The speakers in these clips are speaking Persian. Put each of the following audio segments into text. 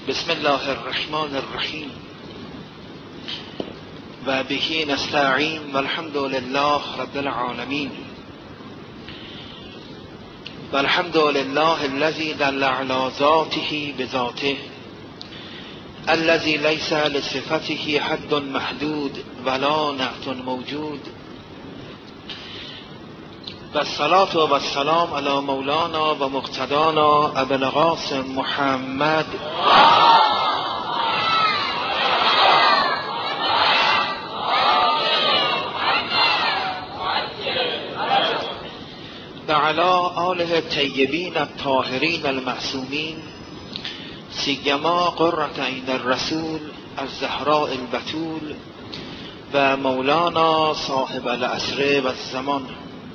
بسم الله الرحمن الرحیم و به نستعین والحمد لله رب العالمین والحمد لله الذي دل على ذاته بذاته الذي ليس لصفته حد محدود ولا نعت موجود و الصلاة و السلام علی مولانا و مقتدانا ابو القاسم محمد و علی آله الطیبین الطاهرین المعصومین سیما قرة عین الرسول الزهراء البتول و مولانا صاحب العصر و الزمان.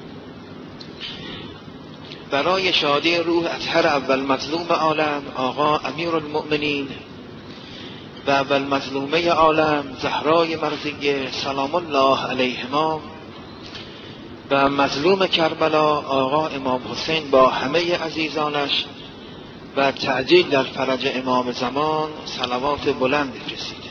برای شادی روح اطهر اول مظلوم عالم آقا امیر المؤمنین و اول مظلومه عالم زهرای مرضیه سلام الله علیهما و مظلوم کربلا آقا امام حسین با همه عزیزانش و تعجیل در فرج امام زمان صلوات بلند بفرستید.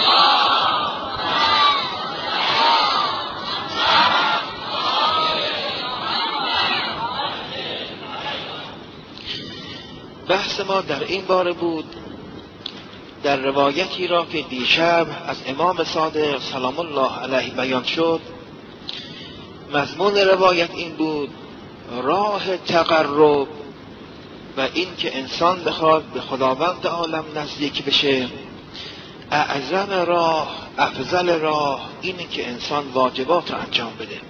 بحث ما در این باره بود در روایتی را که دیشب از امام صادق سلام الله علیه بیان شد. مضمون روایت این بود راه تقرب و این که انسان بخواد به خداوند عالم نزدیک بشه، اعظم راه، افضل راه اینه که انسان واجبات رو انجام بده.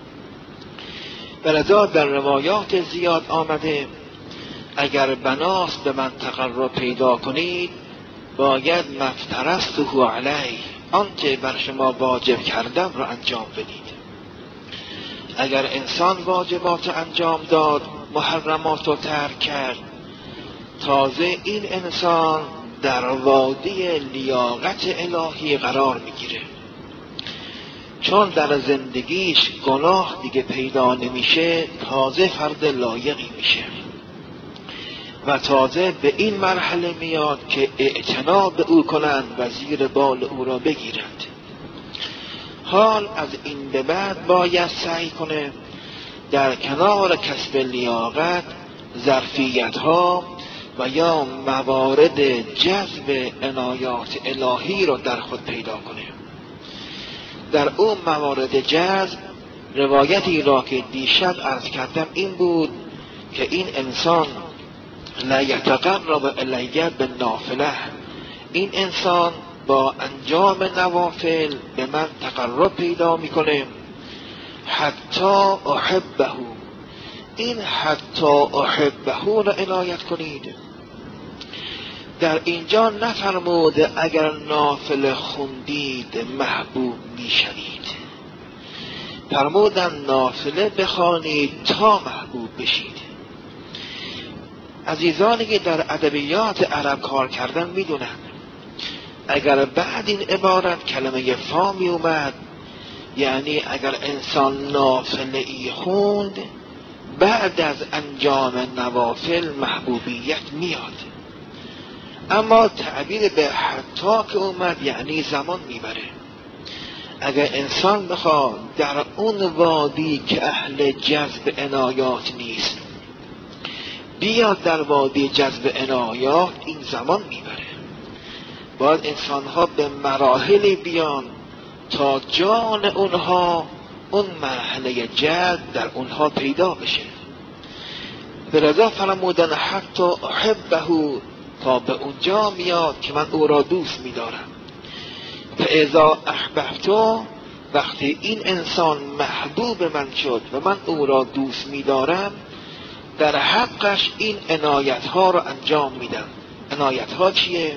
ولذا در روایات زیاد آمده اگر بناست به من تقرب پیدا کنید باید مفترسته علیه، آنچه بر شما واجب کردم را انجام بدید. اگر انسان واجبات انجام داد، محرمات رو ترک کرد، تازه این انسان در وادی لیاقت الهی قرار میگیره، چون در زندگیش گناه دیگه پیدا نمیشه، تازه فرد لایقی میشه و تازه به این مرحله میاد که اعتنا به او کنند و زیر بال او را بگیرند. حال از این به بعد باید سعی کنه در کنار کسب لیاقت ظرفیت ها و یا موارد جذب عنایات الهی را در خود پیدا کنه. در اون موارد جذب روایتی را که دیشب عرض کردم این بود که این انسان لا یتقرب الیه بالنافله، این انسان با انجام نوافل به من تقرب پیدا میکنه حتی احبه. این حتی احبه را عنایت کنید. در اینجا نفرموده اگر نافل خوندید محبوب میشوید، فرمودن نافله بخوانید تا محبوب بشید. عزیزانی که در ادبیات عرب کار کردن میدونن اگر بعد این عبارت کلمه فا می اومد، یعنی اگر انسان نافله ای خوند بعد از انجام نوافل محبوبیت میاد. اما تعبیر به حتی که اومد یعنی زمان میبره. اگر انسان بخواد در اون وادی که اهل جذب عنایات نیست بیاد در وادی جذب عنایات، این زمان میبره. باید انسانها به مراحلی بیان تا جان اونها اون مرحله جذب در اونها پیدا بشه. به رضا فرمودن حتی احبه، تا به اونجا میاد که من او را دوست میدارم. فاذا احببتو، وقتی این انسان محبوب من شد و من او را دوست میدارم، در حقش این عنایت ها را انجام میدم. عنایت ها چیه؟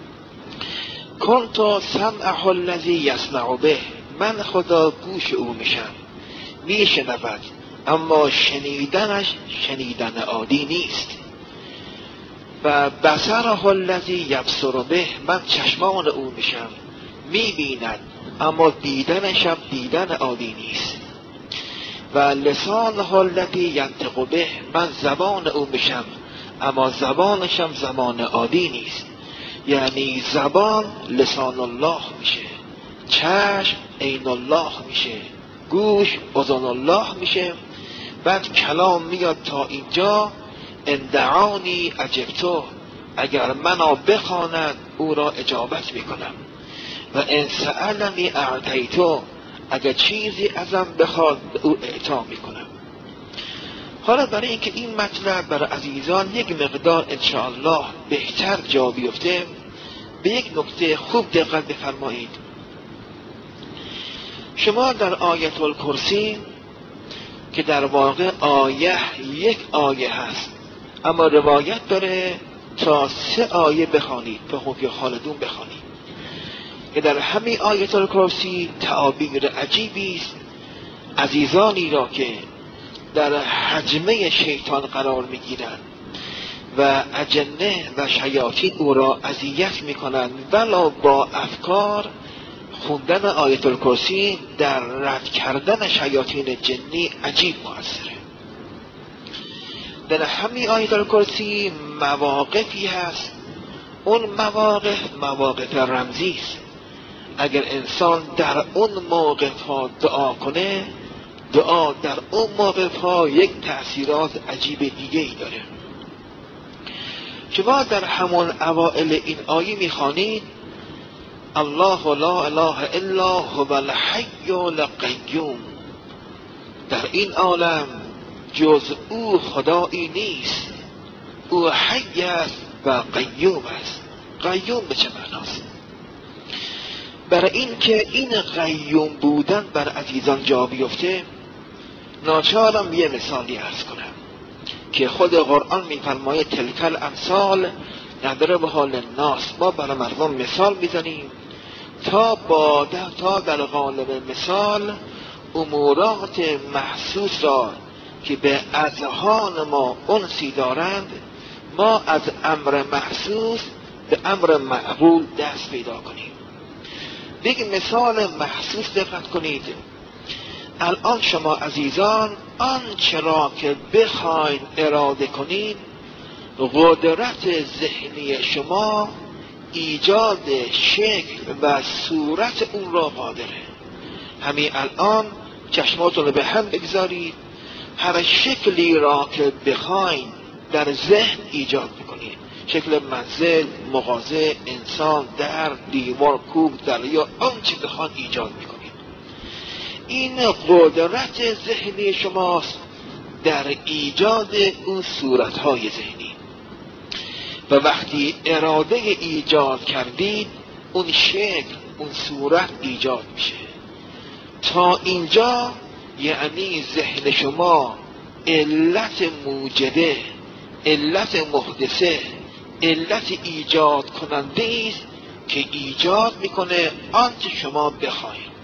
کنت سمعه الذی یسمع به، من خدا گوش او میشم، میشنود، اما شنیدنش شنیدن عادی نیست. و بصره الذی یبصر به، من چشمان او میشم، میبیند، اما دیدنشم دیدن عادی نیست. و لسانه الذی ینطق به، من زبان او میشم، اما زبانشم زبان عادی نیست. یعنی زبان لسان الله میشه، چشم عین الله میشه، گوش اذن الله میشه. بعد کلام میاد تا اینجا، اندعانی اجبتو، اگر منو بخواند او را اجابت میکنم، و ان سألنی اعطیتو، اگر چیزی ازم بخواد به او اعطا میکنم. حالا برای اینکه این مطلب برای عزیزان یک مقدار انشاءالله بهتر جا بیفته، به یک نکته خوب دقت بفرمایید. شما در آیت الکرسی که در واقع آیه یک آیه هست، اما روایت داره تا 3 آیه بخوانید، به حکم خالدون بخوانید، که در همین آیت الکرسی تعابیر عجیبی است. عزیزانی را که در حجمه شیطان قرار میگیرند و اجنه و شیاطین او را اذیت میکنند، ولی با افکار خوندن آیت الکرسی در رد کردن شیاطین جنی عجیب مؤثره. در همین آیت الکرسی مواقفی هست، اون مواقف رمزی است. اگر انسان در اون موقف ها دعا کنه، دعا در اون موقف ها یک تأثیرات عجیب دیگه ای داره. شما در همون اوائل این آیه میخوانید الله لا اله الا هو الحی القیوم، در این عالم جز او خدایی نیست، او حی است و قیوم است. قیوم به چه معناست؟ برای این که این قیوم بودن بر عزیزان جا بیفته، ناچارم یه مثالی عرض کنم که خود قرآن میفرماید تلک الامثال نضربها للناس، ما برای مردم مثال میزنیم تا در قالب مثال امورات محسوس را که به اذهان ما انسی دارند، ما از امر محسوس به امر معقول دست پیدا کنیم. یک مثال محسوس دقت کنید. الان شما عزیزان آنچه را که بخواید اراده کنید، قدرت ذهنی شما ایجاد شکل و صورت اون را قادره. همین الان چشماتون رو به هم بگذارید، هر شکلی را که بخواید در ذهن ایجاد بکنید، شکل منزل، مغازه، انسان، در، دیوار، کوه، دریا، آنچه بخواید ایجاد میکنید. این قدرت ذهنی شماست در ایجاد اون صورتهای ذهنی، و وقتی اراده ایجاد کردید، اون شکل، اون صورت ایجاد میشه. تا اینجا یعنی ذهن شما علت موجده، علت محدثه، علت ایجاد کننده است که ایجاد میکنه آنچه شما بخواید.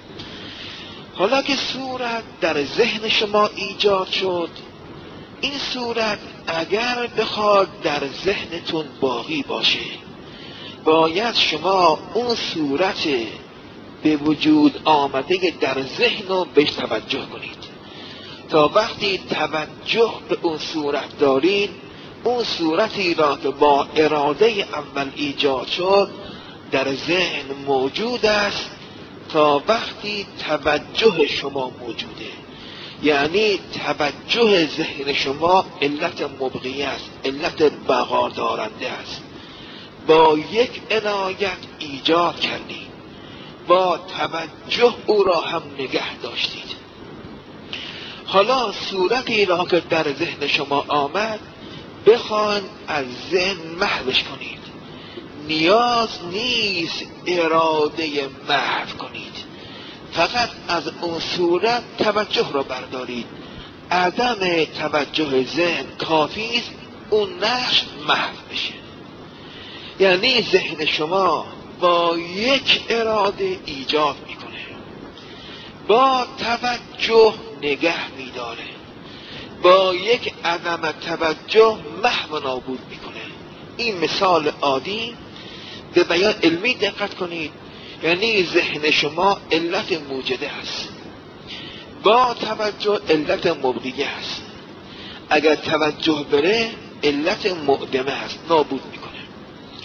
حالا که صورت در ذهن شما ایجاد شد، این صورت اگر بخواد در ذهنتون باقی باشه، باید شما اون صورت به وجود آمده در ذهن رو بهش توجه کنید. تا وقتی توجه به اون صورت دارید، اون صورتی را که با اراده اول ایجاد شد در ذهن موجود است. تا وقتی توجه شما موجوده، یعنی توجه ذهن شما علت مبقیه است، علت بقا دارنده است. با یک عنایت ایجاد کردید، با توجه او را هم نگه داشتید. حالا صورتی را که در ذهن شما آمد بخواین از ذهن محوش کنید. نیاز نیست اراده محو کنید، فقط از اون صورت توجه را بردارید. عدم توجه ذهن کافی است اون نقش محو بشه. یعنی ذهن شما با یک اراده ایجاد میکنه، با توجه نگه میداره، با یک عدم توجه محو نابود میکنه. این مثال عادی به بیان علمی دقت کنید. یعنی ذهن شما علت موجده است، با توجه علت مبدیه است. اگر توجه بره علت معدمه است، نابود میکنه.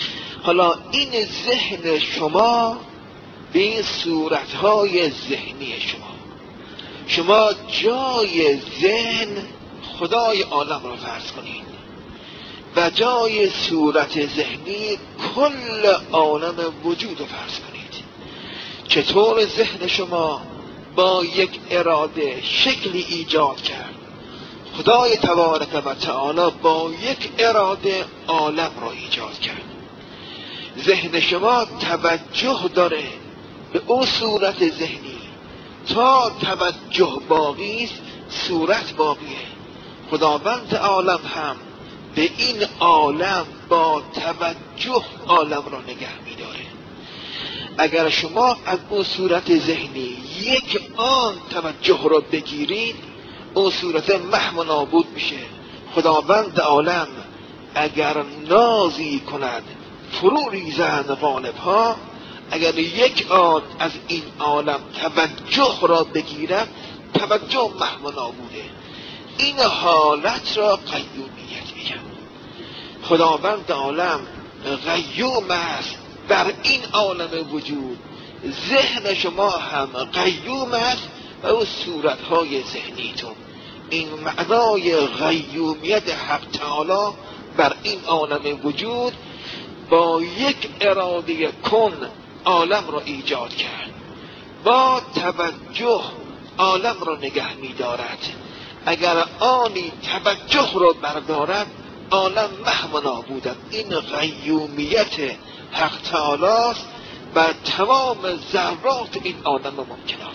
حالا این ذهن شما به این صورتهای ذهنی شما جای ذهن خدای عالم را فرض کنید و جای صورت ذهنی کل عالم وجود را فرض کنید. چطور ذهن شما با یک اراده شکلی ایجاد کرد، خدای تبارک و تعالی با یک اراده عالم را ایجاد کرد. ذهن شما توجه داره به اون صورت ذهنی، تا توجه باقی است صورت باقیه. خداوند عالم هم به این عالم با توجه عالم را نگه می‌داره. اگر شما از اون صورت ذهنی یک آن توجه را بگیرید، اون صورت محو و نابود میشه. خداوند عالم اگر نازی کند فرو ریزند غالبها، اگر یک آن از این عالم توجه را بگیرد، توجه محو و نابوده. این حالت را قیومیت میگن. خداوند عالم قیوم است بر این عالم وجود. ذهن شما هم قیوم است و اون صورتهای ذهنیتون. این معنای قیومیت حق تعالی بر این عالم وجود، با یک اراده کن عالم را ایجاد کرد، با توجه عالم را نگه می دارد. اگر آنی توجه را بردارد، عالم محو و نابود. این قیومیت حق تعالی است بر تمام ذرات این عالم ممکنات.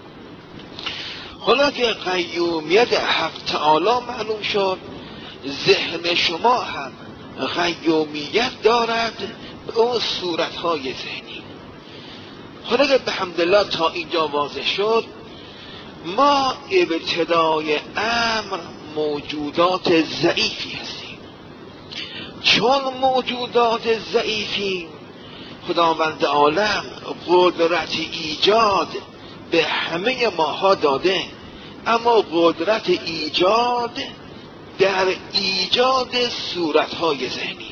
حالا که قیومیت حق تعالی معلوم شد، ذهن شما هم قیومیت دارد به اون صورتهای ذهنی. حالا که بحمدالله تا اینجا واضح شد، ما ابتدای امر موجودات ضعیفی هستیم. چون موجودات ضعیفیم، خداوند عالم قدرت ایجاد به همه ماها داده، اما قدرت ایجاد در ایجاد صورتهای ذهنی.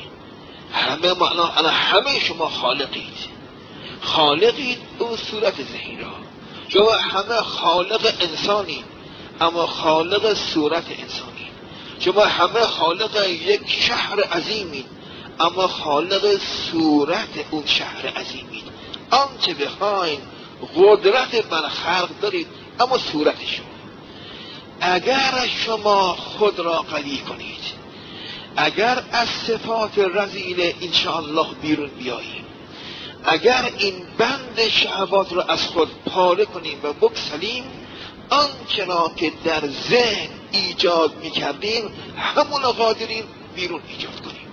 همه شما خالقید اون صورت ذهنی را. شما همه خالق انسانی، اما خالق صورت انسانی. شما همه خالق یک شهر عظیمی، اما خالق صورت اون شهر عظیمی. آنچه بخواین قدرت بر خلق دارید، اما صورت شما. اگر شما خود را قوی کنید، اگر از صفات رذیل انشاءالله بیرون بیاییم، اگر این بند شهوات را از خود پاره کنیم و بگسلیم، آنچنا که در ذهن ایجاد میکردیم همون قادریم بیرون ایجاد کنیم.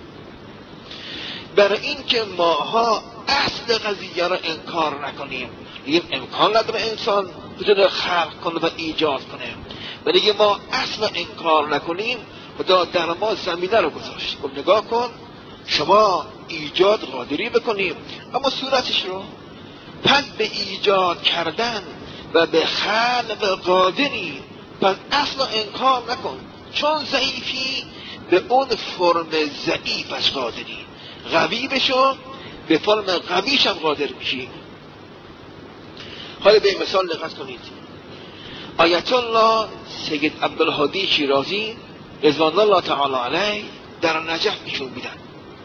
برای این که ماها اصل قضیه را انکار نکنیم. این امکان نداره انسان بتونه خلق کنه و ایجاد کنه. ولی ما اصلا انکار نکنیم، خدا در ما زمینه رو گذاشت. نگاه کن، شما ایجاد قادری بکنیم، اما صورتش رو پس به ایجاد کردن و به خلق قادری، پس اصلا انکار نکن. چون ضعیفی به اون فرم ضعیفش قادری، قوی بشو به فرم قویش هم قادر میشی. حالا به این مثال دقت کنید. آیت الله سید عبدالهادی شیرازی رضوان الله تعالی علیه در نجف ایشون میدن.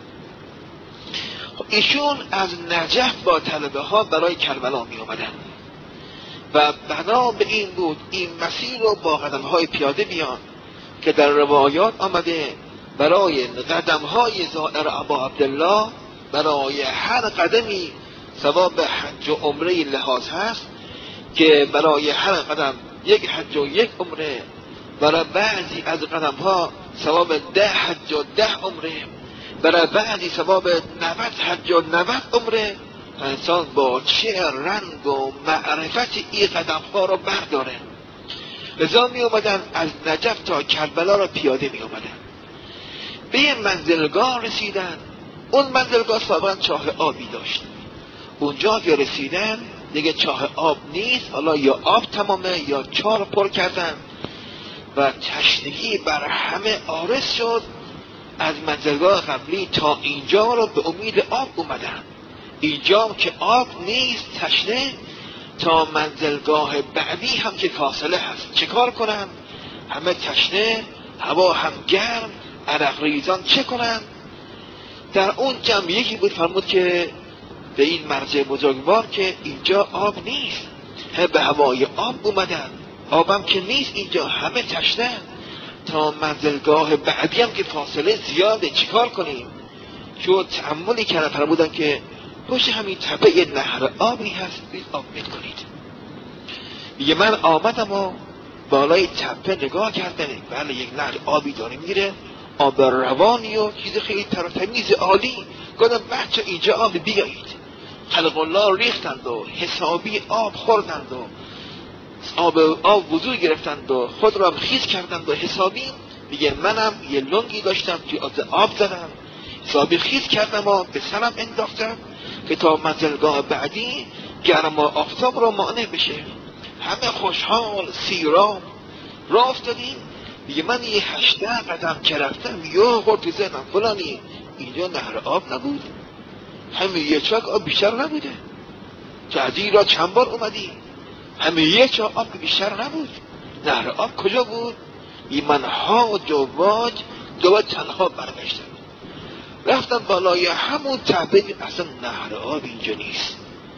ایشون از نجف با طلبه ها برای کربلا می آمدن و بنا به این بود این مسیر رو با قدم های پیاده بیان که در روایات آمده برای قدم های زائر ابا عبدالله برای هر قدمی ثواب حج و عمره لحاظ هست که برای هر قدم یک حج و یک عمره، برای بعضی از قدم ها ثواب 10 حج و 10 عمره، برای بعضی ثواب 90 حج و 90 عمره. انسان با چه رنگ و معرفت این قدم ها رو برداره. لذا می اومدن از نجف تا کربلا رو پیاده می اومدن. به یه منزلگاه رسیدن. اون منزلگاه سابقا چاه آبی داشت. اونجا که رسیدن دیگه چاه آب نیست، حالا یا آب تمامه یا چاه پر کردن و تشنگی بر همه عارض شد. از منزلگاه قبلی تا اینجا رو به امید آب اومدن، اینجا که آب نیست، تشنه، تا منزلگاه بعدی هم که فاصله هست چه کار کنن؟ همه تشنه، هوا هم گرم، عرق ریزان چه کنن؟ در اون جمع یکی بود فرمود که به این مرجع بزرگوار که اینجا آب نیست، همه به هوای آب اومدن، آبم که نیست اینجا، همه تشنه، تا منزلگاه بعدی هم که فاصله زیاده چیکار کنیم؟ چون تأملی کردن فرمودن که پشت همین تپه یه نهر آبی هست، بید آب میکنید. میگه من آمدم و بالای تپه نگاه کردم، بله یک نهر آبی داره میره، آب روانی و چیز خیلی تر و تمیز عالی. گفتم بچه اینجا آب بیایید. خلق الله ریختند و حسابی آب خوردند و آب وضو گرفتند و خود را خیس کردند و حسابی. میگه منم یه لنگی داشتم توی آب زدم، حسابی خیس کردم و به سرم انداختم که تا منزلگاه بعدی گرما آفتاب را مانع بشه. همه خوشحال سیرام راه افتادیم. میگه من یه 18 قدم که رفتم یا خورد تو ذهنم فلانی اینجا نهر آب نبود، همه یه چاک آب بیشتر نبوده، جدی را چند بار اومدی، همه یه چاک آب بیشتر نبود، نهر آب کجا بود؟ من حاج و واج دو تنها برگشتم، رفتم بالای همون تپه، اصلا نهر آب اینجا نیست.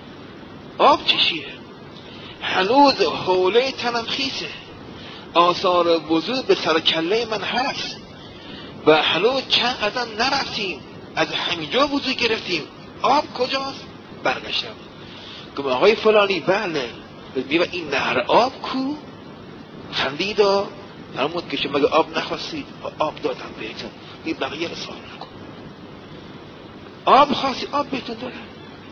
آب چشیه؟ هنوز حوله تنم خیسه، آثار وضو به سر کله من هست و هنوز چند قدم نرفتیم از همینجا وضو گرفتیم، آب کجاست؟ برگشتم گفتم آقای فلانی بله، میگم این نهر آب کو؟ خندید و فرمود که شما مگه آب نخواستید؟ آب دادم بهتون، این بقیه رو سوال نکن. آب خواستی آب بهتون دادم،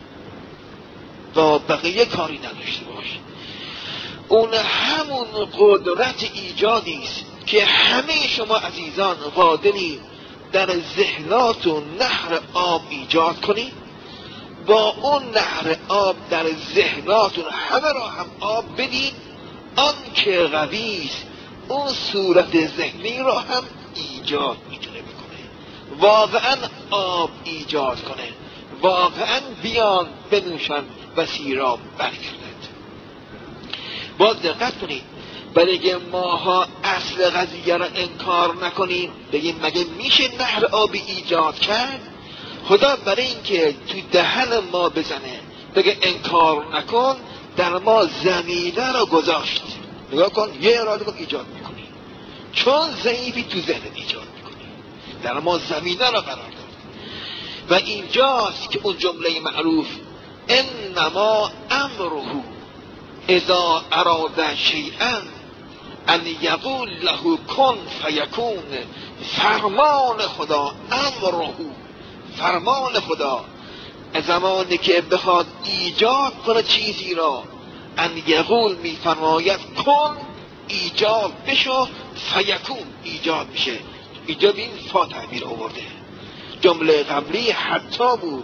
با بقیه کاری نداشته باش. اون همون قدرت ایجادی است که همه شما عزیزان قادرید در ذهناتون نهر آب ایجاد کنید، با اون نهر آب در ذهناتون همه را هم آب بدید، آن که قوی است اون صورت ذهنی را هم ایجاد میتونه بکنه، واقعا آب ایجاد کنه، واقعا بیان بنوشن و سیراب برگردند. باید دقت کنید، برای که ماها اصل قضیه را انکار نکنیم، بگیم مگه میشه نهر آبی ایجاد کرد؟ خدا برای اینکه تو دهن ما بزنه بگه انکار نکن، در ما زمینه را گذاشت. نگاه کن، یه اراده کن ایجاد میکنی، چون ضعیفی تو ذهن ایجاد میکنی، در ما زمینه را قرار داد. و اینجاست که اون جمله معروف انما امره اذا اراد شیئا ان یقول له کن فیکون، فرمان خدا، امره، فرمان خدا زمانی که بخواد ایجاد کنه چیزی را، ان یقول میفرماید کن، ایجاد بشو، فیکون، ایجاد میشه. اینجا بین فا تعبیر آورده، جمله قبلی حتی بود،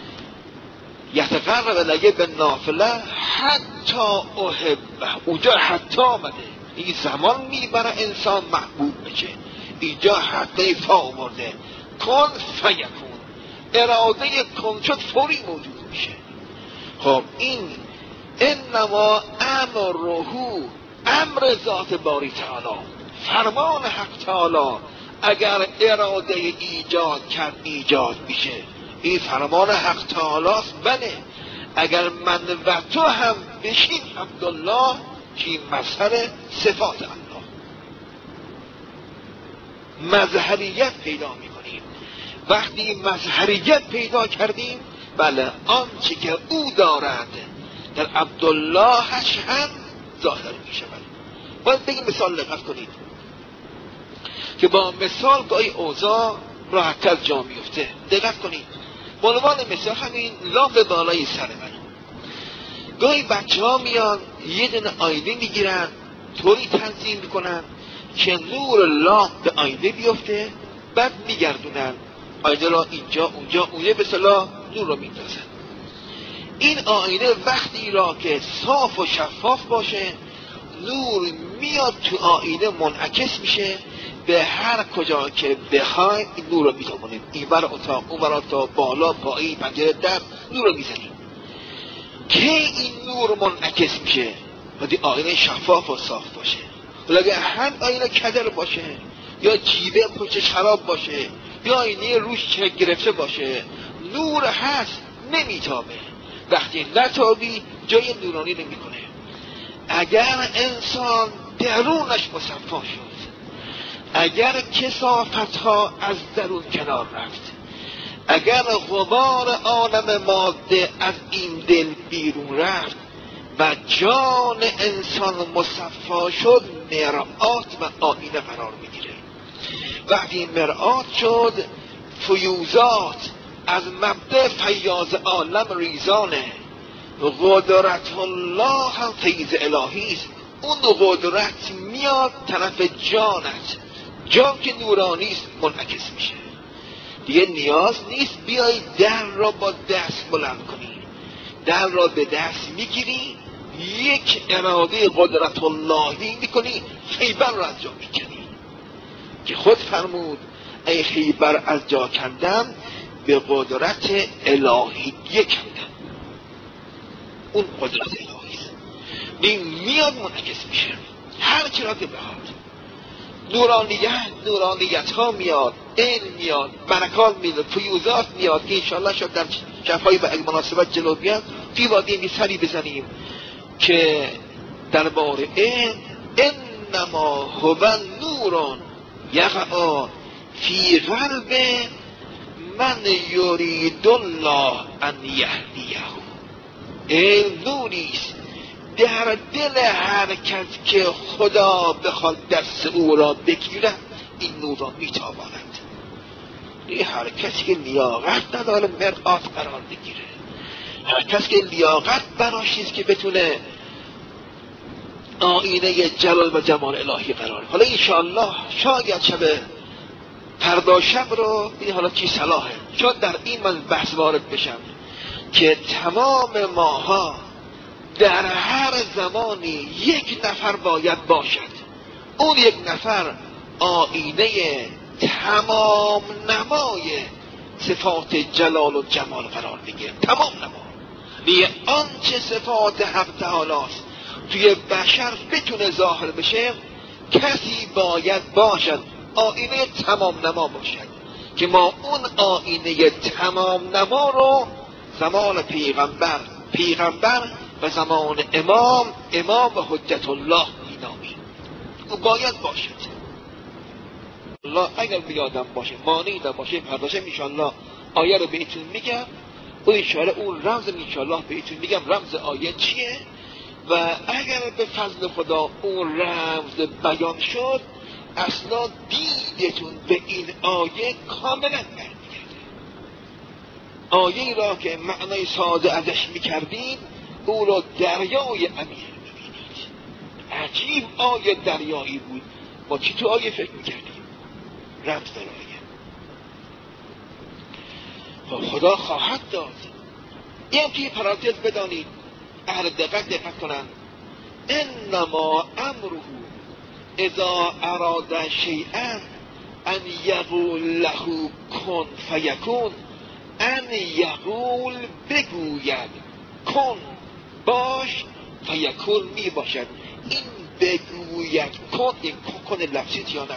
یتقرب الیه بالنافله حتی احبه، اونجا حتی آمده، این زمان میبره انسان محبوب بشه. اینجا حتی فا آورده، کن فیکون، اراده کن شد فوری موجود میشه. خب این انما امره، امر ذات باری تعالی، فرمان حق تعالی اگر اراده ایجاد کرد ایجاد میشه. این فرمان حق تعالی است. بله اگر من و تو هم بشیم عبدالله که مظهر صفات الله، مظهریت پیدا میکنیم. وقتی مظهریت پیدا کردیم، بله آنچه که او دارد در عبداللهش هم ظاهر میشود. باید بگیم مثال دقت کنید که با مثال گاهی اوضاع راحت‌تر جا میفته. دقت کنید، به عنوان مثال همین لامپ بالای سر من، گاهی بچه ها میان یه دونه آینه میگیرن، طوری تنظیم میکنن که نور لامپ به آینه بیفته، بعد میگردونن آینه را اینجا اونجا اونجا، به صلاح نور رو میندازن. این آینه وقتی را که صاف و شفاف باشه، نور میاد تو آینه منعکس میشه، به هر کجا که بخواید این نور رو میتابونید، این بر اتاق اون بر اتاق، بالا پایین پنجره در نور رو میزنید. که این نور منعکس میشه وقتی آینه شفاف و صاف باشه. ولی هم آینه کدر باشه یا جیبه پشت شراب باشه یا آینه روش چک گرفته باشه، نور هست نمیتابه. وقتی نتابی جای نورانی نمیکنه. اگر انسان درونش مصفا شد، اگر کثافت ها از درون کنار رفت، اگر غبار عالم ماده از این دل بیرون رفت و جان انسان مصفا شد، مرآت و آینه قرار میگیره. وقتی مرآت شد، فیوزات از مبدأ فیاض عالم ریزانه. قدرت الله هم فیض الهی است. اون قدرت میاد طرف جانت، جان که نورانی است منعکس میشه. دیگه نیاز نیست بیای در را با دست بلند کنی، در را به دست میگیری، یک اراده قدرت اللهی میکنی، خیبر را از جا میکنی که خود فرمود ای خیبر از جا کندم به قدرت الهی کندم. اون قدرت الهی است. میاد منعکس میشه هر چرا که بخواد. نورانیت ها میاد، علم میاد، برکات میاد، فیوزات میاد که انشاءالله شد در شب‌های به مناسبت جلو بیاد فی وادی میسری بزنیم که درباره علم انما هو نور یقع فی قلب من یرید الله ان یهدیه. علم نوریست در دل هر کس که خدا بخواد دست او را بگیرد، این نور را میتاباند. هر کسی که لیاقت نداره مرآت قرار بگیره، هر کسی که لیاقت براش نیست که بتونه آینه جلال و جمال الهی قرار. حالا انشاءالله شاید شب فردا شب رو این حالا چی صلاحه، شاید در این من بحث وارد بشم که تمام ماها در هر زمانی یک نفر باید باشد، اون یک نفر آینه تمام نمای صفات جلال و جمال قرار بگیره. تمام نما دیگه آنچه صفات حق تعالی است توی بشر بتونه ظاهر بشه، کسی باید باشد آینه تمام نما باشد که ما اون آینه تمام نما رو زمان پیغمبر و زمان امام و حجت الله مینامیم. او باید باشد. الله اگر بیادم باشه مانعی نباشه پرداشم انشاءالله آیه رو بهتون میگم و انشاءالله اون رمز انشاءالله بهتون میگم رمز آیه چیه و اگر به فضل خدا اون رمز بیان شد اصلا دیدتون به این آیه کاملا برمیگرده. آیه را که معنای ساده ازش میکردیم او را دریای امیر میبینید. عجیب آیه دریایی بود. ما چی تو آیه فکر میکردیم؟ رمز در آیه خدا خواهد داد. این هم که پرانتز بدانید، اهل دقت کنن، انما امره اذا اراد شیئا ان یقول له کن فیکون. ان یقول بگوید کن باش فیکون می باشد. این بگوید کن، این کن لفظیت یا نه؟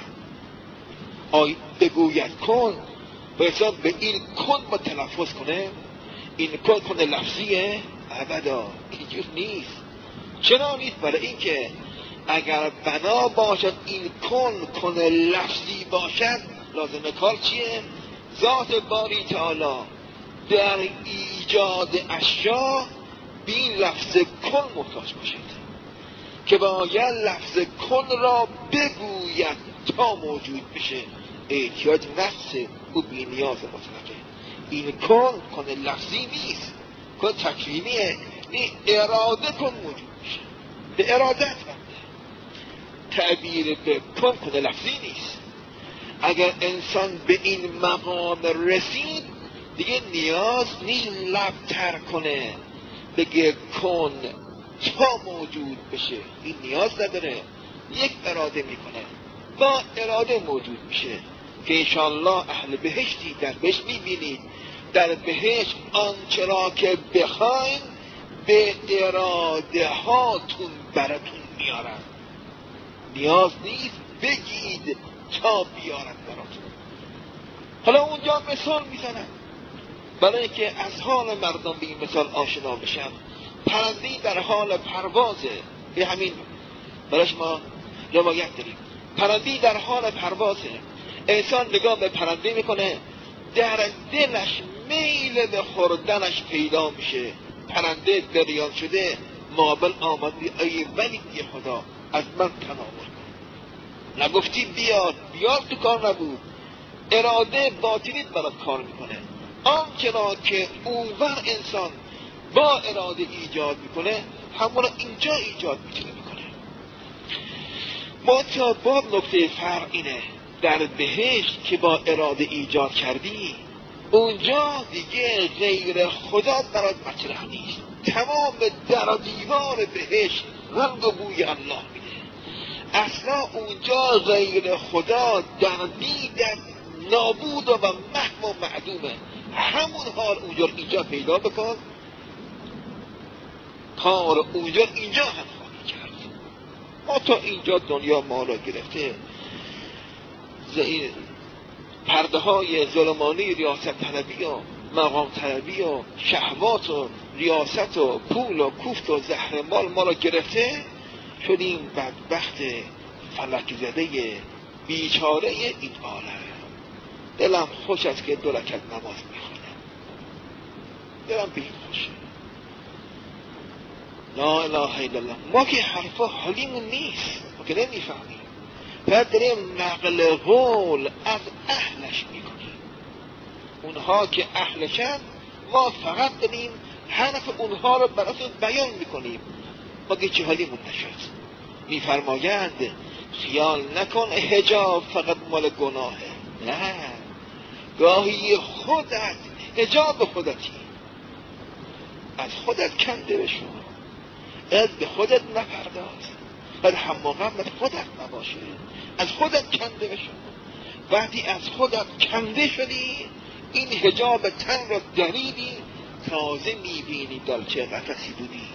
بگوید کن باید به این کن با تلفظ کنه. این کن لفظیه؟ ابدا اینجور نیست. چرا نیست؟ برای اینکه اگر بنا باشد این کن لفظی باشد، لازمه کار چیه؟ ذات باری تعالی در ایجاد اشیا به این لفظ کن محتاج باشد که باید لفظ کن را بگوید تا موجود بشه. احتیاج نفسه، او بی نیاز مطلقه. این کن لفظی نیست، کن تکوینیه. این اراده کن موجود بشه، به ارادت بنده. تعبیر به کن لفظی نیست. اگر انسان به این مقام رسید دیگه نیاز نیست لب تر کنه بگه کن تا موجود بشه. این نیاز نداره. یک اراده میکنه، با اراده موجود میشه که انشاءالله اهل بهشتی در بهشت میبینید. در بهشت آنچه را که بخواین به اراده هاتون براتون میارن، نیاز نیست بگید تا بیارن براتون. حالا اونجا مثال میزنن برای اینکه از حال مردم به این مثال آشنا بشن. پرنده‌ای در حال پروازه، به همین برای شما روایت داریم. پرنده‌ای در حال پروازه، انسان نگاه به پرنده میکنه، در دلش میل به خوردنش پیدا میشه. پرنده دریان شده مابل آمدی ای ولی خدا از من تناول کن، نگفتی بیار تو کار نبود. اراده باطنی برات کار میکنه. آنچه را که اونور انسان با اراده ایجاد میکنه همون اینجا ایجاد میتونه میکنه. ما تا باب نکته فرق اینه، در بهشت که با اراده ایجاد کردی اونجا دیگه غیر خدا برات مطرح نیست. تمام در و دیوار بهشت رنگ و بوی الله میده. اصلا اونجا غیر خدا در دیدن نابود و محو و معدومه. همون حال اونجا اینجا پیدا بکن، کار اونجا اینجا هم خواهی کرد. ما تا اینجا دنیا ما را گرفته، پرده های ظلمانی ریاست طلبی و مقام طلبی و شهوات و ریاست و پول و کوفت و زهر مال ما را گرفته، شدیم بدبخت فلک زده بیچاره این عالم. دلم خوش است که 2 رکعت نماز میخونم، دلم به این خوشه. لا اله الا الله. ما که حرفا حالیمون نیست، ما که نمیفهمیم، باید داریم نقل قول از اهلش میکنیم. اونها که اهلشن ما فقط داریم حرف اونها رو براتون بیان میکنیم. ما که چه حالیمون نشد. میفرمایند خیال نکن حجاب فقط مال گناهه، نه، گاهی خودت حجاب خودتی، از خودت کنده بشو، از به خودت نپرداز، از حماقت از خودت نباشه، از خودت کنده بشو. وقتی از خودت کنده شدی این حجاب تن را دریدی، تازه میبینی در چه قفسی بودی.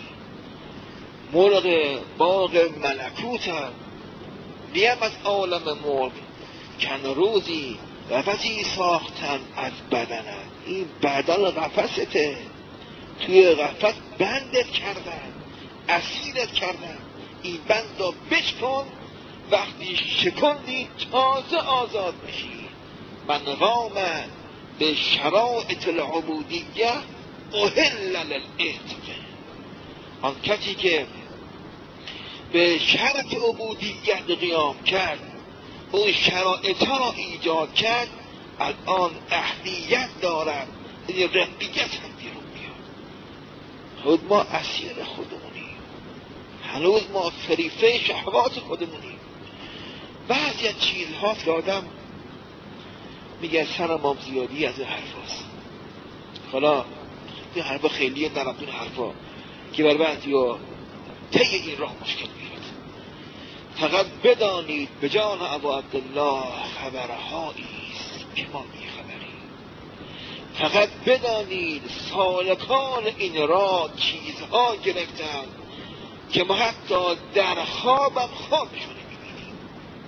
مرغ باغ ملکوتم نیم از عالم مرغ، کن روزی قفسی ساختن از بدنم. این بدن قفسته، توی قفس بندت کردن، اسیرت کردن. این بند را بشکن، وقتی شکندی تازه آزاد بشی. من قام به شرائط العبودیه احل للعتق. آن کسی که به شرط عبودیت قیام کرد، اون شرایط را ایجاد کرد، الان اهلیت دارد، این رقیت هم بیرون میاد. خود ما اسیر خودمونیم، هنوز ما فریفه شهوات خودمونیم. بعضی از چیزها که آدم میگه سرم هم زیادی از این حرف هست. حالا این حرفا خیلی نرمتون حرفا که بر بعضی ها طی این راه مشکل میاد. فقط بدانید به جان ابا عبدالله خبرهاییست که ما میخبریم. فقط بدانید سالکان این راه چیزها گرفتن که ما حتی در خوابم خوابشون میبینیم.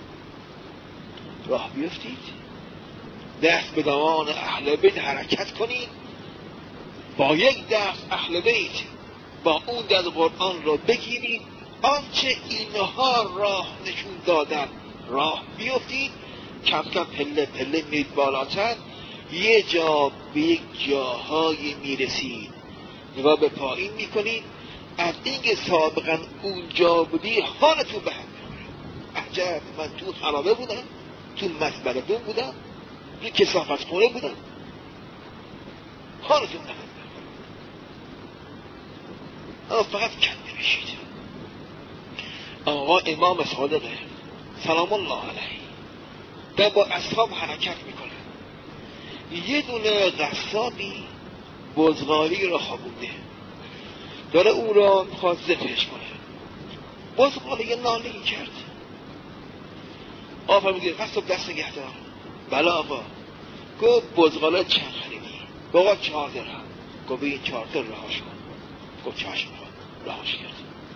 راه بیفتید، دست به دامان اهل بیت حرکت کنید، با یک دست اهل بیت با اون دست قرآن رو بگیرید، آنچه اینها راه نشون دادن راه بیفتید، کم کم پله پله میرید بالاتر، یه جا به یک جاهایی میرسید، نگاه به پایین میکنید، از اینکه سابقا اونجا بودی حالتون به هم میخوره. عجب، من تو خرابه بودم، تو مزبله بودم، تو کثافت خونه بودم، حالتون به هم میخوره. فقط کنده بشید. آقا امام صادقه سلام الله علیه در با اصحاب حرکت میکنه. یه دونه قصابی بزغالی را خوابونده، داره او را میخواد ذبحش کنه. بزغالی یه ناله‌ای کرد، آقا میگه قصد دست نگه دار. بله آقا. گفت بزغاله چند خریدی؟ آقا 4 درهم. گفت این 4 درهم رهاش کن. گفت چشم آقا. رهاش کرد.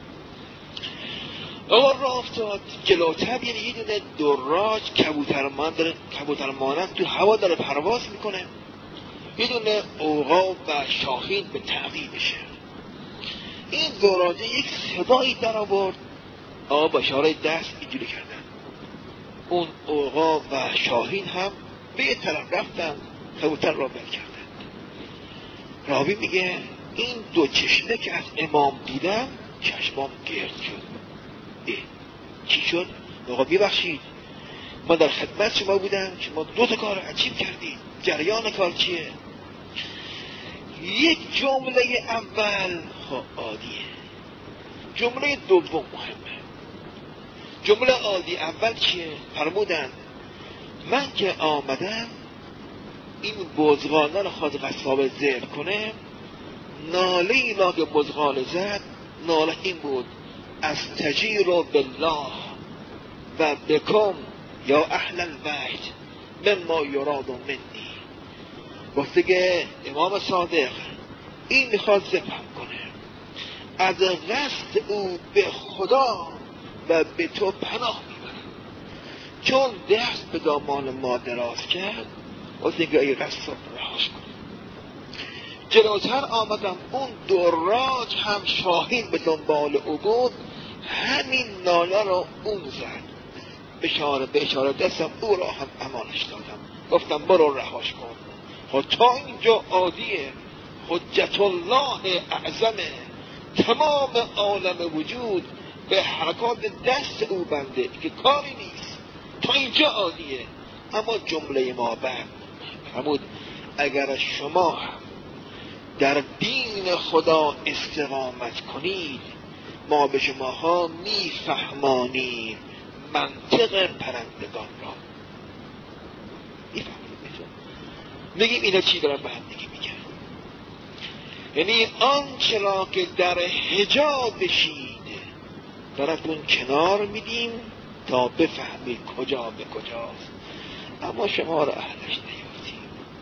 آقا راه افتاد جلوتر، یه دونه دراج کبوتر مانند تو هوا داره پرواز میکنه. یه دونه عقاب و شاهین به تعقیبشه. این دراجه یک صدایی در آورد. آقا با اشاره دست اینجوری کردن. اون عقاب و شاهین هم به یه طرف رفتن، کبوتر را بل کردن. راوی میگه این دو چشمه که از امام دیدم چشمام گرد شد. چی شد؟ آقا ببخشید ما در خدمت شما بودم، شما 2 تا کار عجیب کردید. جریان کار چیه؟ یک جمله اول عادیه، جمله دوم مهمه. جمله عادی اول چیه؟ فرمودن من که آمدم این بزغاله رو خواهد قصاب ذبح کنه، ناله را که بزغاله زد ناله این بود استجیر بالله و بکم یا اهل البیت مما یراد منی. گفته که امام صادق این میخواد ذبح کنه، از قصد او به خدا و به تو پناه میبرم، چون دست به دامان ما دراز کرد گفته که ای قصد رهاش کن. جلوتر آمدم اون دراج هم شاهین به دنبال او بود، همین ناله را اون زد. به اشاره دستم او را هم امانش دادم، گفتم برو رهاش کن. خود تا اینجا عادیه، حجت الله اعظمه، تمام عالم وجود به حرکات دست او بنده که کاری نیست. تا اینجا عادیه. اما جمله ما بعد فرمود اگر شما هم در دین خدا استقامت کنید ما به شماها میفهمانیم منطق پرندگان را. میگیم اینا چی دارن به هم دیگه میگن؟ یعنی آنچه را که در حجابشید براتون کنار میدیم تا بفهمید کجا به کجاست، اما شما را اهلش نیفتیم.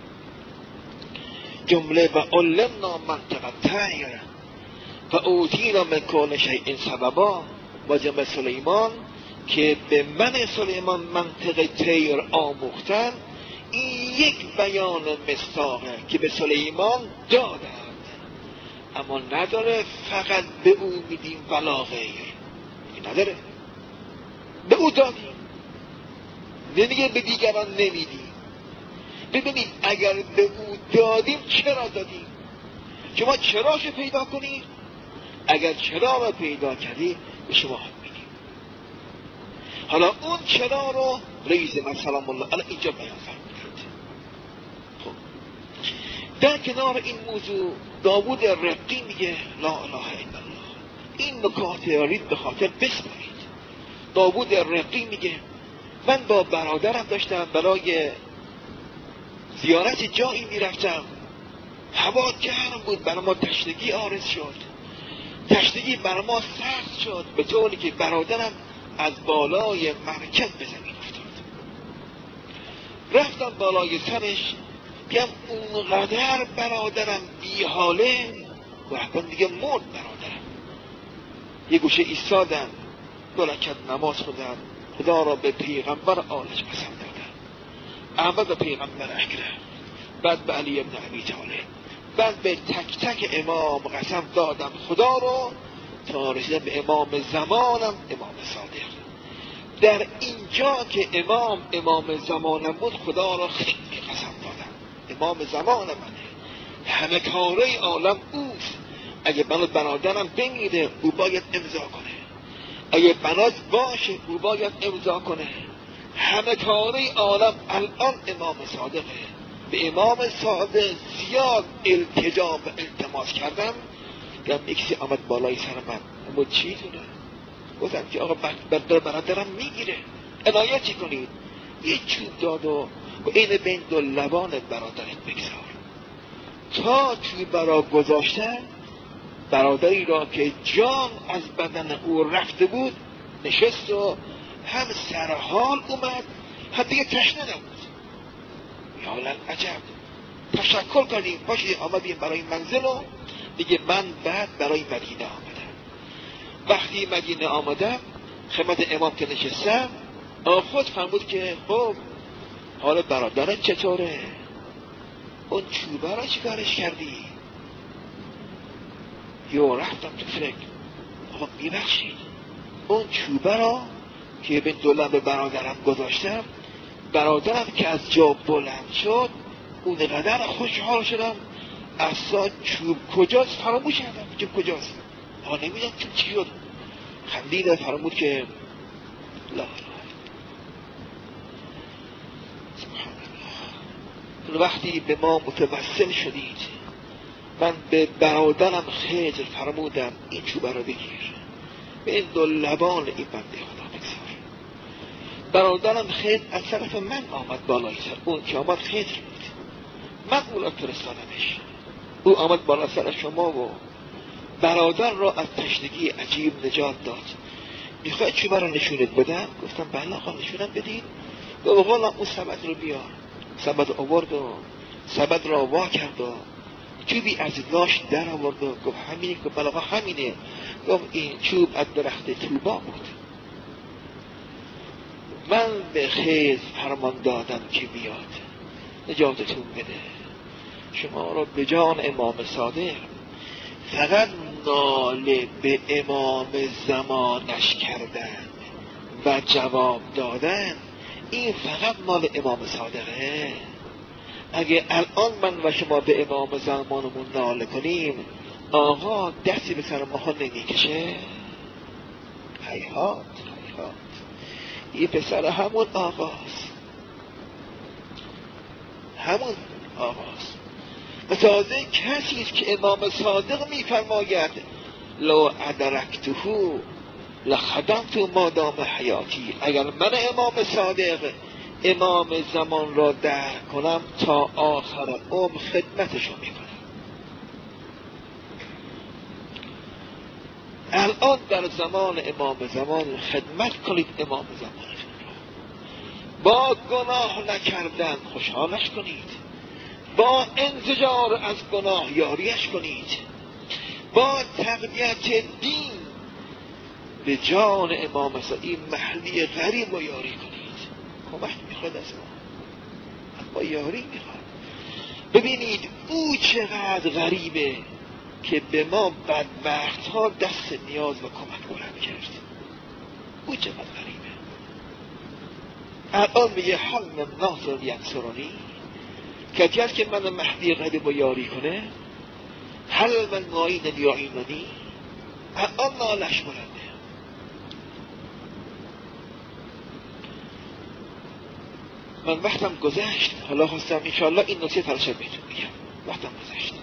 جمله و علمنا منطق الطیر و اوتینا من کل شیء سببا و جمع سلیمان که به من سلیمان منطق طیر آموختن، این یک بیان مصداقه که به سلیمان دادند، اما نداره فقط به او میدیم ولا غیر. این نداره، به او دادیم، نمیگه به دیگران نمیدیم. ببینید اگر به او دادیم چرا دادیم؟ شما چراشو پیدا کنید، اگر چرا رو پیدا کردید به شما هم میدیم. حالا اون چرا رو رئیس من سلام الله علیه اینجا بیان فرمودید. خب در کنار این موضوع داوود رقی میگه لا اله الا الله. این نکات رید به خاطر بسپارید. داوود رقی میگه من با برادرم داشتم برای زیارت جایی میرفتم، هوا گرم بود، برای ما تشنگی عارض شد، تشنگی برای ما سخت شد به طوری که برادرم از بالای مرکب به زمین افتاد. رفتم بالای سرش دیدم اونقدر برادرم بی حاله و حتما دیگه مرد برادرم. یه گوشه ایستادم، 2 رکعت نماز خوندم، خدا را به پیغمبر آلش قسم دادم، اول به پیغمبر اکرم، بعد به علی ابن ابی طالب، بعد به تک تک امام قسم دادم خدا رو تا رسیدم به امام زمانم امام صادق. در اینجا که امام زمانم بود خدا رو خیلی قسم دادم، امام زمان منه، همه کاره عالم اوست. اگه برادرم بمیره او باید امضا کنه، اگه بنات باشه او باید امضا کنه. همه کاره عالم الان امام صادقه. به امام صادق زیاد التجا و التماس کردم. یکی آمد بالای سر من، اما چی دونه؟ گفتم که آقا برادرم میگیره، عنایتی کنید. یه چوب داد و این بین 2 لبان برادرت بگذار. تا توی برا گذاشتن برادری را که جان از بدن او رفته بود نشست و هم سرحال اومد هم دیگه تشنه نبود. یا عجب، تشکر کردیم، باشید آمدیم برای منزل و دیگه من بعد برای مدینه آمدم. وقتی مدینه آمدم خدمت امام که نشستم، خود فرمود که خب حالا برادرت چطوره؟ اون چوبه را چیکارش کردی؟ یا رفتم تو فکر، آقا میبخشید اون چوبه را که به دولم به برادرم گذاشتم، برادرم که از جا بلند شد اون قدر خوشحال شدم اصلا چوب کجاست فراموش کردم چوب کجاست. نمیدونم چوب چی شد. خندید فرمود که لا سبحان الله، وقتی به ما متوسل شدید من به برادرم خضر فرمودم این چوبه رو بگیر، به این دو لبان این بنده خدا بگذار. برادرم خضر از طرف من آمد بالای سر، اون که آمد خضر بود، من او را فرستادمش. او آمد بالا سر شما و برادر را از تشنگی عجیب نجات داد. میخواید چوبه را نشونت بدم؟ گفتم بله آقا نشونم بدید. به قول اون سبد رو بیار. سبد آورد و سبد را وا کرد و چوبی از لاش در آورد و گفت همینه. گفت بله آقا همینه. گفت این چوب از درخت طوبا بود. من به خیز فرمان دادم که بیاد نجاتتون بده. شما را به جان امام صادق فقط ناله به امام زمانش کردن و جواب دادن، این فقط مال امام صادقه. اگه الان من و شما به امام زمانمون ناله کنیم، آقا دستی به سر ما نمیکشه. حیات این پسر همون آقاست، همون آقاست. و تازه کسی که امام صادق میفرماید لو ادرکته لخدمت مادام حیاتی، اگر من امام صادق امام زمان را درک کنم تا آخر عمر خدمتشو میکنم. الان در زمان امام زمان خدمت کنید امام زمانتون را. با گناه نکردن خوشحالش کنید، با انزجار از گناه یاریش کنید، با تقویت دین به جان امام صادق این محلی غریب رو یاری کنید. کمک میخواد از ما یاری میخواد. ببینید او چقدر غریبه که به ما بدبخت ها دست نیاز و کمک بلند کرد. او چقدر غریبه. الان میگه حل من ناصر ینصرنی، کسی هست که من مهدی غریب رو یاری کنه؟ حل من معین یعیننی، الان نالش بلنده. من وقتم گذشت، حالا خواستم انشاءالله این نصیحت فرشد بهتون میگم. وقتم گذشت،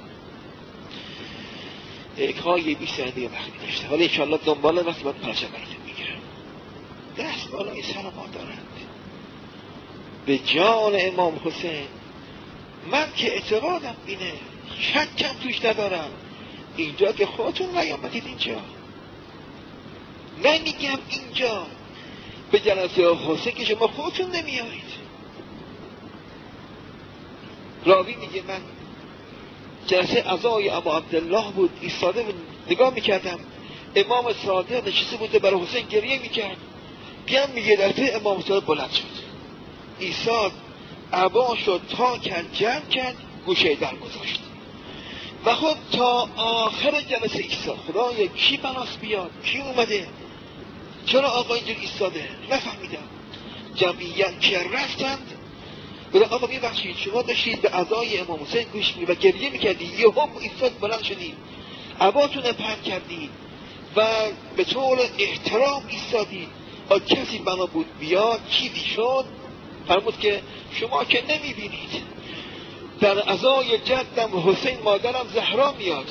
یه 20 سنه دیگه وقت میداشته، حالا انشاءالله دنبال وقت باید فرشد براتون میگم. دست بالای سر ما دارند به جان امام حسین. من که اعتقادم اینه، شکم توش ندارم، اینجا که خودتون نیامدید، اینجا نمیگم اینجا به جلسه حسین که شما خودتون نمیایید. راوی میگه من جلسه عزای ابا عبدالله بود، ایستاده بود، نگاه میکردم امام صادق نشسته بوده برای حسین گریه میکرد. بیام میگه دفعه امام صادق بلند شد، ایستاد، عبا شد، تا کرد، جمع کرد، گوشه در گذاشت و خب تا آخر جلسه ایستاد. خدایا کی بناس بیاد، کی اومده، چرا آقا اینجور ایستاده؟ نفهمیدم. جمعیت که رفتند بودن آقا میبخشید شما داشتید به عزای امام حسین گوش میدید و گریه میکردید، یه هم ایستاد بلند شدید، عباتون پهن کردید و به طور احترام ایستادید. کسی بنا بود بیاد چیزی شد؟ فرمود که شما که نمیبینید در عزای جدم حسین مادرم زهرا میاد.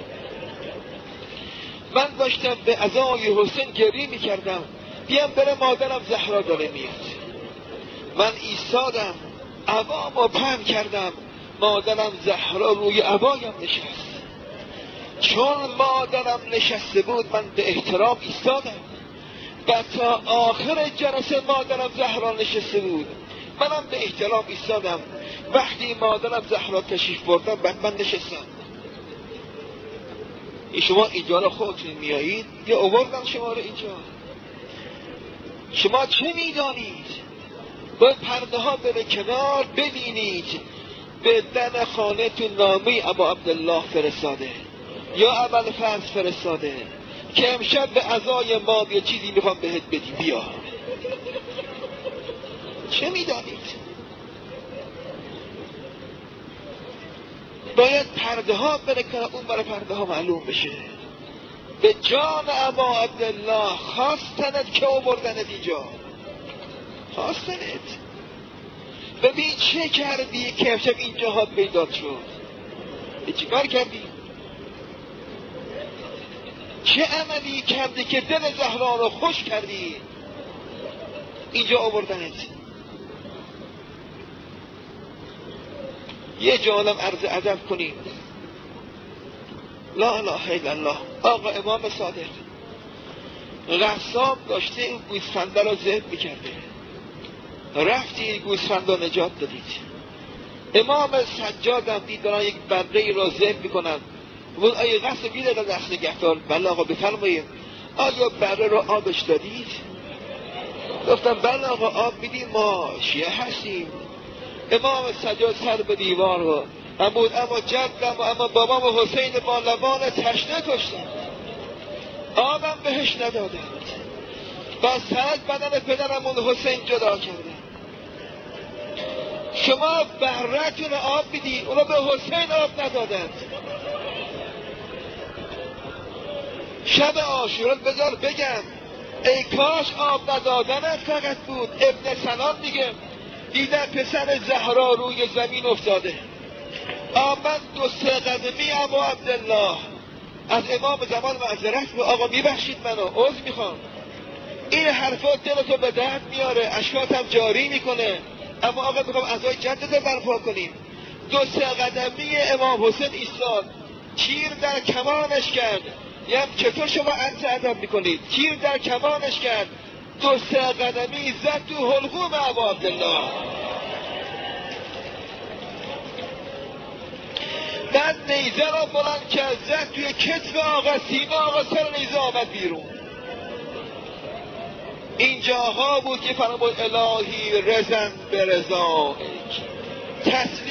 من داشتم به عزای حسین گریه میکردم، بیام بره مادرم زهرا داره میاد. من ایستادم، عبامو پهن کردم، مادرم زهرا روی عبایم نشست. چون مادرم نشسته بود من به احترام ایستادم. و تا آخر جلسه مادرم زهرا نشسته بود. منم به احترام ایستادم. وقتی مادرم زهرا تشریف بردن بعد من نشستم. شما اینجا رو خودتون میایید یا آوردن شما رو اینجا؟ شما چه میدانید؟ باید پرده ها بره کنار، ببینید به در خانه تو نامه ابا عبدالله فرستاده یا ابوالفضل فرستاده که امشب به عزای ما یه چیزی میخوام بهت بدی، بیا. چه میدانید؟ باید پرده ها بره کنار، اون برای پرده ها معلوم بشه. به جان ابا عبدالله خواستند که آوردند اینجا، خواستند. ببین چه کردی که امشب اینجاها پیدا شد؟ چه کار کردی؟ چه عملی کردی که دل زهرا رو خوش کردی؟ اینجا آوردنت. یه جانم عرض ادب کنیم. لا اله الا الله. آقا امام صادق رسام داشته این گوسفنده رو ذبح میکرده، رفتی این گوسفنده رو نجات دادید. امام سجاد هم دید دارن یک بره رو ذبح میکنن. بود آیا قصد بیده رو دست نگهدار؟ بله آقا بفرمایید. آیا بره رو آبش دادید؟ گفتم بله آقا آب میدیم، ما شیعه هستیم. امام سجاد سر به دیوار رو بود اما جدم و اما بابام و حسین با لبان تشنه کشتن، آبم بهش ندادند. با سرد بدن پدرمون حسین جدا کردن. شما بره‌تون آب میدی، اونو به حسین آب ندادند. شب عاشورا بذار بگم ای کاش آب ندادن فقط بود. ابن سلام میگه دیدن پسر زهرا روی زمین افتاده، آمد 2-3 قدمی ابا عبدالله از امام زمان معذرت به آقا میبخشید منو عذر میخوام، این حرفات دلتو به درد میاره، اشکاتم جاری میکنه، اما آقا میخوام عزای جدتو برپا کنیم. 2-3 قدمی امام حسین ایستاد، تیر در کمانش کرد. یعنی چطور شما عرض ادب میکنید؟ تیر در کمانش کرد، 2-3 قدمی زد تو حلقوم ابا عبدالله. بعد نیزه را بلند کرد زد توی کتف آقا، سینه آقا سر نیزه آمد بیرون. اینجاها بود که فرمود الهی رزن به رضایک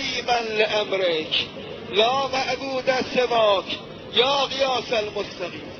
تسلیما لامرک لا معبود سواک یا غیاث المستقیم.